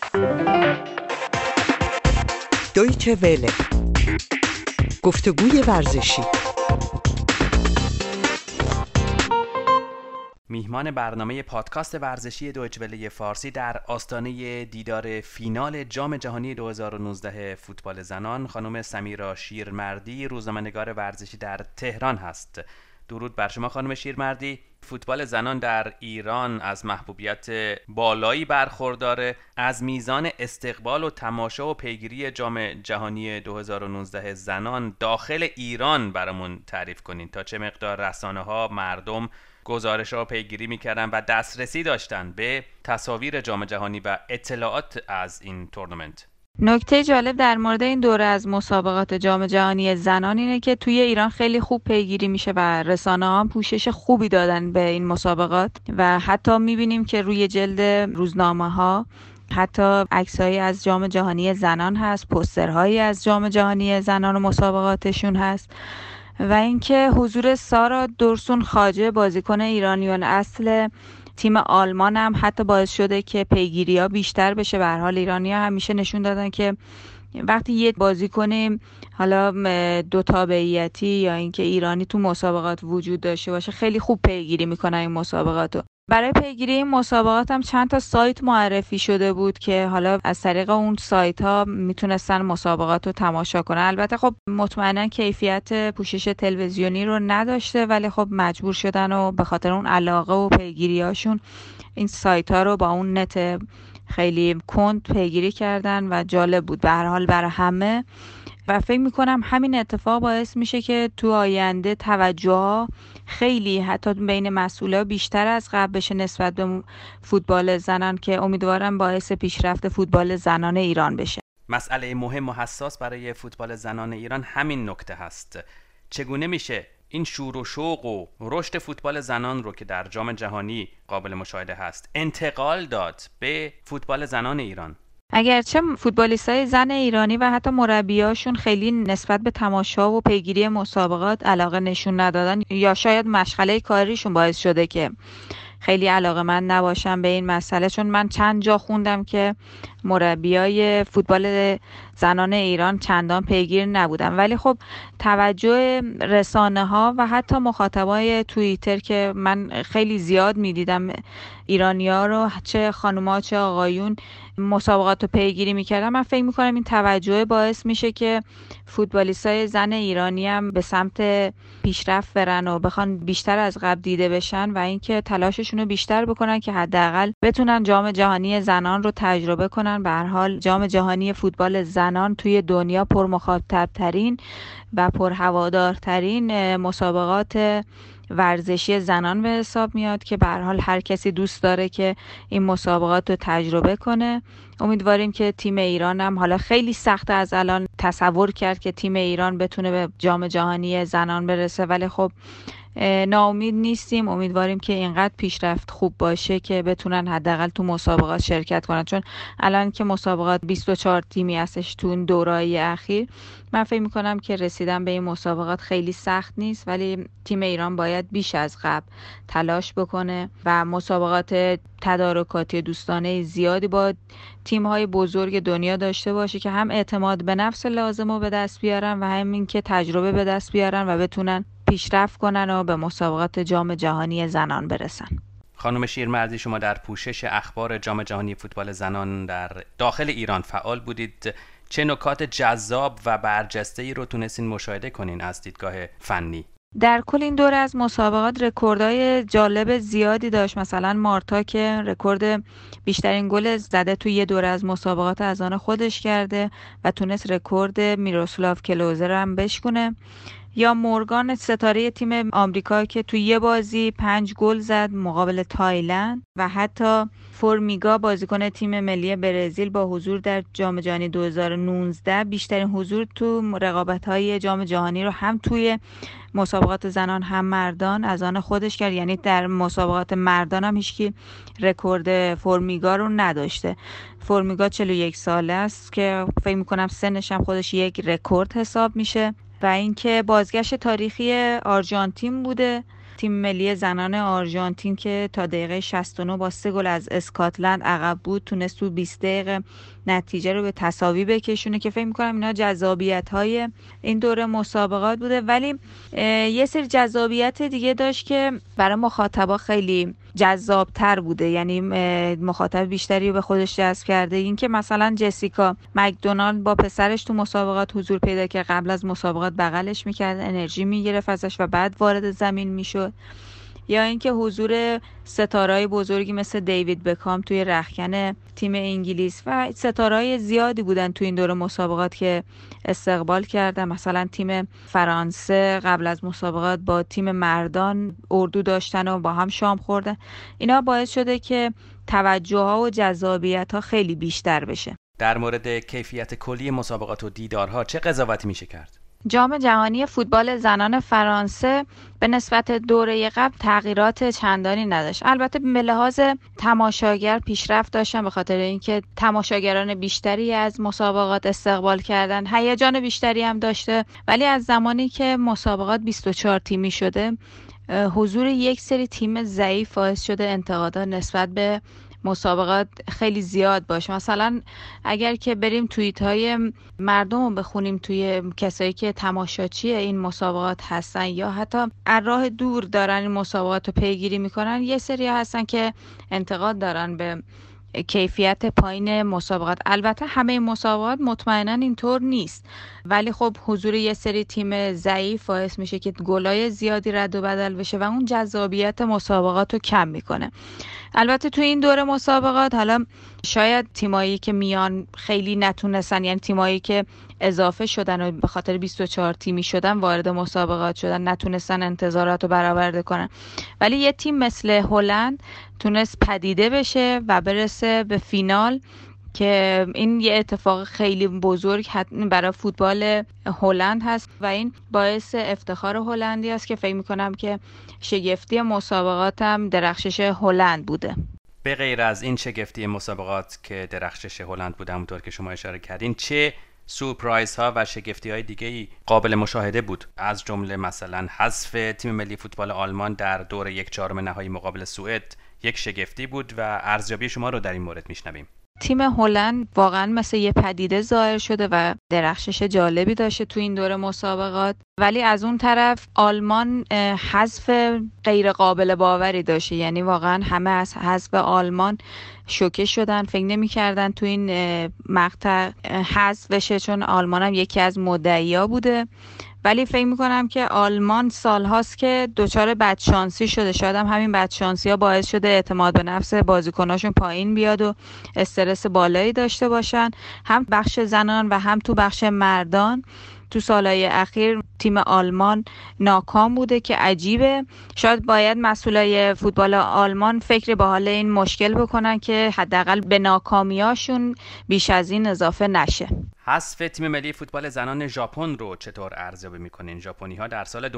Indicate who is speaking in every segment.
Speaker 1: دویچه وله، گفتگوی ورزشی.
Speaker 2: میهمان برنامه پادکست ورزشی دویچه وله فارسی در آستانه دیدار فینال جام جهانی 2019 فوتبال زنان خانم سمیرا شیرمردی، روزنامه‌نگار ورزشی در تهران هست. درود بر شما خانم شیرمردی. فوتبال زنان در ایران از محبوبیت بالایی برخورداره. از میزان استقبال و تماشا و پیگیری جام جهانی 2019 زنان داخل ایران برامون تعریف کنین تا چه مقدار رسانه‌ها، مردم گزارش‌ها پیگیری می‌کردن و دسترسی داشتن به تصاویر جام جهانی و اطلاعات از این تورنمنت.
Speaker 3: نکته جالب در مورد این دوره از مسابقات جام جهانی زنان اینه که توی ایران خیلی خوب پیگیری میشه و رسانه‌ها هم پوشش خوبی دادن به این مسابقات و حتی می‌بینیم که روی جلد روزنامه‌ها حتی عکسایی از جام جهانی زنان هست، پوسترهایی از جام جهانی زنان و مسابقاتشون هست. و اینکه حضور سارا دورسون خواجه، بازیکن ایرانیان اصل تیم آلمان، هم حتی باعث شده که پیگیری‌ها بیشتر بشه. به هر حال ایرانی‌ها همیشه نشون دادن که وقتی یه بازیکن حالا دو تابعیتی یا اینکه ایرانی تو مسابقات وجود داشته باشه خیلی خوب پیگیری میکنن این مسابقاتو. برای پیگیری این مسابقات هم چند تا سایت معرفی شده بود که حالا از طریق اون سایت ها میتونستن مسابقات رو تماشا کنن. البته خب مطمئنا کیفیت پوشش تلویزیونی رو نداشته، ولی خب مجبور شدن و به خاطر اون علاقه و پیگیری هاشون این سایت ها رو با اون نت خیلی کند پیگیری کردن و جالب بود به هر حال برای همه. و فکر میکنم همین اتفاق باعث میشه که تو آینده توجه خیلی حتی بین مسئولا بیشتر از قبل بشه نسبت به فوتبال زنان که امیدوارم باعث پیشرفت فوتبال زنان ایران بشه.
Speaker 2: مسئله مهم و حساس برای فوتبال زنان ایران همین نکته هست. چگونه میشه این شور و شوق و رشد فوتبال زنان رو که در جام جهانی قابل مشاهده هست انتقال داد به فوتبال زنان ایران؟
Speaker 3: اگرچه فوتبالیستای زن ایرانی و حتی مربیاشون خیلی نسبت به تماشا و پیگیری مسابقات علاقه نشون ندادن، یا شاید مشغله کاریشون باعث شده که خیلی علاقه‌مند نباشم به این مسئله، چون من چند جا خوندم که مربیای فوتبال زنان ایران چندان پیگیر نبودن. ولی خب توجه رسانه‌ها و حتی مخاطبای توییتر که من خیلی زیاد می‌دیدم ایرانی‌ها رو، چه خانوما چه آقایون، مسابقات رو پیگیری می‌کردن، من فکر می‌کنم این توجه باعث میشه که فوتبالیستای زن ایرانی هم به سمت پیشرفت برن و بخوان بیشتر از قبل دیده بشن و اینکه تلاششون رو بیشتر بکنن که حداقل بتونن جام جهانی زنان رو تجربه کنن. به هر حال جام جهانی فوتبال زنان توی دنیا پرمخاطب‌ترین و پرهوادارترین مسابقات ورزشی زنان به حساب میاد که به هر حال هر کسی دوست داره که این مسابقات رو تجربه کنه. امیدواریم که تیم ایران هم، حالا خیلی سخته از الان تصور کرد که تیم ایران بتونه به جام جهانی زنان برسه، ولی خب ناامید نیستیم. امیدواریم که اینقدر پیشرفت خوب باشه که بتونن حداقل تو مسابقات شرکت کنن، چون الان که مسابقات 24 تیمی هستش تو این دوره‌های اخیر، من فکر می‌کنم که رسیدن به این مسابقات خیلی سخت نیست، ولی تیم ایران باید بیش از قبل تلاش بکنه و مسابقات تدارکاتی دوستانه زیادی با تیم‌های بزرگ دنیا داشته باشه که هم اعتماد به نفس لازم رو به دست بیارن و همین که تجربه به دست بیارن و بتونن پیشرفت کنن و به مسابقات جام جهانی زنان برسن.
Speaker 2: خانم شیرمردی، شما در پوشش اخبار جام جهانی فوتبال زنان در داخل ایران فعال بودید. چه نکات جذاب و برجسته‌ای رو تونستین مشاهده کنین از دیدگاه فنی؟
Speaker 3: در کل این دوره از مسابقات رکوردهای جالب زیادی داشت. مثلا مارتا که رکورد بیشترین گل زده توی یه دوره از مسابقات از آن خودش کرده و تونست رکورد میروسلاو کلوزه رو هم بشکنه. یا مورگان ستاره تیم آمریکا که توی یه بازی 5 گل زد مقابل تایلند. و حتی فورمیگا بازیکن تیم ملی برزیل با حضور در جام جهانی 2019 بیشترین حضور تو رقابت‌های جام جهانی رو هم توی مسابقات زنان هم مردان از آن خودش کرد. یعنی در مسابقات مردان هم هیچکی رکورد فورمیگا رو نداشته. فورمیگا 41 ساله است که فکر می‌کنم سنش هم خودش یک رکورد حساب میشه. و اینکه بازگشت تاریخی آرژانتین بوده تیم ملی زنان آرژانتین که تا دقیقه 69 با 3 گل از اسکاتلند عقب بود تونست تو 20 دقیقه نتیجه رو به تساوی بکشونه که فکر می‌کنم اینا جذابیت‌های این دوره مسابقات بوده. ولی یه سری جذابیت دیگه داشت که برای مخاطبا خیلی جذابتر بوده، یعنی مخاطب بیشتری به خودش جذب کرده. این که مثلا جسیکا مکدونالد با پسرش تو مسابقات حضور پیدا کرد، قبل از مسابقات بغلش میکرد، انرژی میگرفت ازش و بعد وارد زمین میشد. یا اینکه حضور ستاره‌های بزرگی مثل دیوید بکام توی رختکن تیم انگلیس و ستاره‌های زیادی بودن تو این دوره مسابقات که استقبال کردن. مثلا تیم فرانسه قبل از مسابقات با تیم مردان اردو داشتن و با هم شام خوردن. اینا باعث شده که توجه‌ها و جذابیت‌ها خیلی بیشتر بشه.
Speaker 2: در مورد کیفیت کلی مسابقات و دیدارها چه قضاوتی میشه کرد؟
Speaker 3: جام جهانی فوتبال زنان فرانسه به نسبت دوره قبل تغییرات چندانی نداشت. البته به لحاظ تماشاگر پیشرفت داشتن به خاطر اینکه تماشاگران بیشتری از مسابقات استقبال کردن، هیجان بیشتری هم داشته. ولی از زمانی که مسابقات 24 تیمی شده، حضور یک سری تیم ضعیف باعث شده انتقادات نسبت به مسابقات خیلی زیاد باشه. مثلا اگر که بریم توییت های مردم رو بخونیم، توی کسایی که تماشاچی این مسابقات هستن یا حتی از راه دور دارن این مسابقات رو پیگیری میکنن، یه سری هستن که انتقاد دارن به کیفیت پایین مسابقات. البته همه مسابقات مطمئنا اینطور نیست، ولی خب حضور یه سری تیم ضعیف باعث میشه که گلای زیادی رد و بدل بشه و اون جذابیت مسابقات رو کم میکنه. البته تو این دوره مسابقات حالا شاید تیمایی که میان خیلی نتونستن، یعنی تیمایی که اضافه شدن و به خاطر 24 تیمی شدن وارد مسابقات شدن، نتونستن انتظارات رو برآورده کنن. ولی یه تیم مثل هلند تونست پدیده بشه و برسه به فینال که این یه اتفاق خیلی بزرگ برای فوتبال هلند هست و این باعث افتخار هلندی است که فکر میکنم که شگفتی مسابقات هم درخشش هلند بوده.
Speaker 2: به غیر از این شگفتی مسابقات که درخشش هلند بوده، همونطور که شما اشاره کردین، چه سورپرایز ها و شگفتی های دیگه قابل مشاهده بود؟ از جمله مثلا حذف تیم ملی فوتبال آلمان در دور 1/4 نهایی مقابل سوئد یک شگفتی بود و ارزیابی شما رو در این مورد میشنویم.
Speaker 3: تیم هلند واقعا مثل یه پدیده ظاهر شده و درخشش جالبی داشته تو این دوره مسابقات، ولی از اون طرف آلمان حذف غیر قابل باوری داشته. یعنی واقعا همه از حذف آلمان شوکه شدن، فکر نمی‌کردن تو این مقطع حذف بشه، چون آلمان هم یکی از مدعی‌ها بوده. ولی فکر میکنم که آلمان سالهاست که دچار بدشانسی شده. شاید هم همین بدشانسی ها باعث شده اعتماد به نفس بازیکناشون پایین بیاد و استرس بالایی داشته باشن، هم بخش زنان و هم تو بخش مردان. تو سالهای اخیر تیم آلمان ناکام بوده که عجیبه. شاید باید مسئولای فوتبال آلمان فکر به حال این مشکل بکنن که حداقل به ناکامیاشون بیش از این اضافه نشه.
Speaker 2: حذف تیم ملی فوتبال زنان ژاپن رو چطور ارزیابی می‌کنین؟ ژاپنی‌ها در سال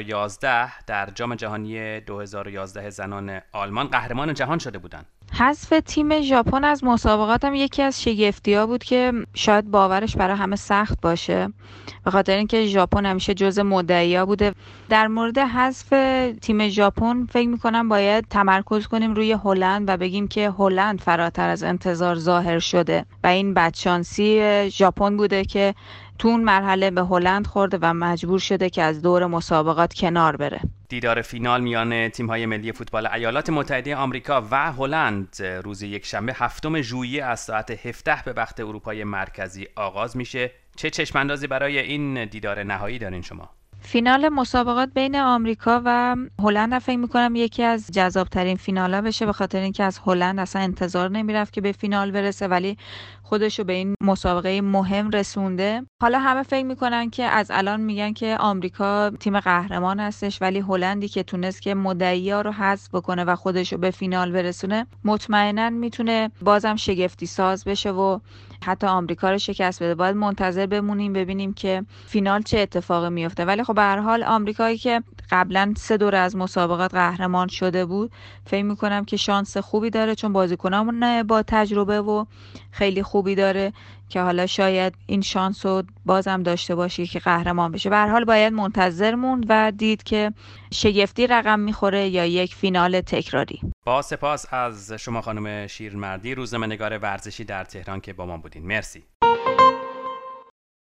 Speaker 2: 2011 در جام جهانی 2011 زنان آلمان قهرمان جهان شده بودند.
Speaker 3: حذف تیم ژاپن از مسابقات هم یکی از شگفتی‌ها بود که شاید باورش برای همه سخت باشه، به خاطر اینکه ژاپن همیشه جزء مدعی‌ها بوده. در مورد حذف تیم ژاپن فکر می‌کنم باید تمرکز کنیم روی هلند و بگیم که هلند فراتر از انتظار ظاهر شده و این بدشانسی ژاپن بوده که تو اون مرحله به هلند خورده و مجبور شده که از دور مسابقات کنار بره.
Speaker 2: دیدار فینال میان تیم‌های ملی فوتبال ایالات متحده آمریکا و هلند روز یکشنبه 7 ژوئیه از ساعت 17 به وقت اروپای مرکزی آغاز میشه. چه چشم‌اندازی برای این دیدار نهایی دارین شما؟
Speaker 3: فینال مسابقات بین آمریکا و هلند فکر می‌کنم یکی از جذاب‌ترین فینال‌ها بشه، به خاطر اینکه از هلند اصلا انتظار نمی‌رفت که به فینال برسه، ولی خودشو به این مسابقه مهم رسونده. حالا همه فکر می‌کنن که از الان میگن که آمریکا تیم قهرمان هستش، ولی هلندی که تونست که مدعی‌ها رو حذف بکنه و خودشو به فینال برسونه، مطمئناً میتونه بازم شگفتی ساز بشه و حتی آمریکا رو شکست بده. باید منتظر بمونیم ببینیم که فینال چه اتفاقی میفته. ولی خب خب به هر حال آمریکایی که قبلا 3 دوره از مسابقات قهرمان شده بود، فکر میکنم که شانس خوبی داره، چون بازیکنامون با تجربه و خیلی خوبی داره که حالا شاید این شانس رو بازم داشته باشه که قهرمان بشه. به هر حال باید منتظر موند و دید که شگفتی رقم میخوره یا یک فینال تکراری.
Speaker 2: با سپاس از شما خانم شیرمردی، روزنامه‌نگار ورزشی در تهران که با ما بودین. مرسی.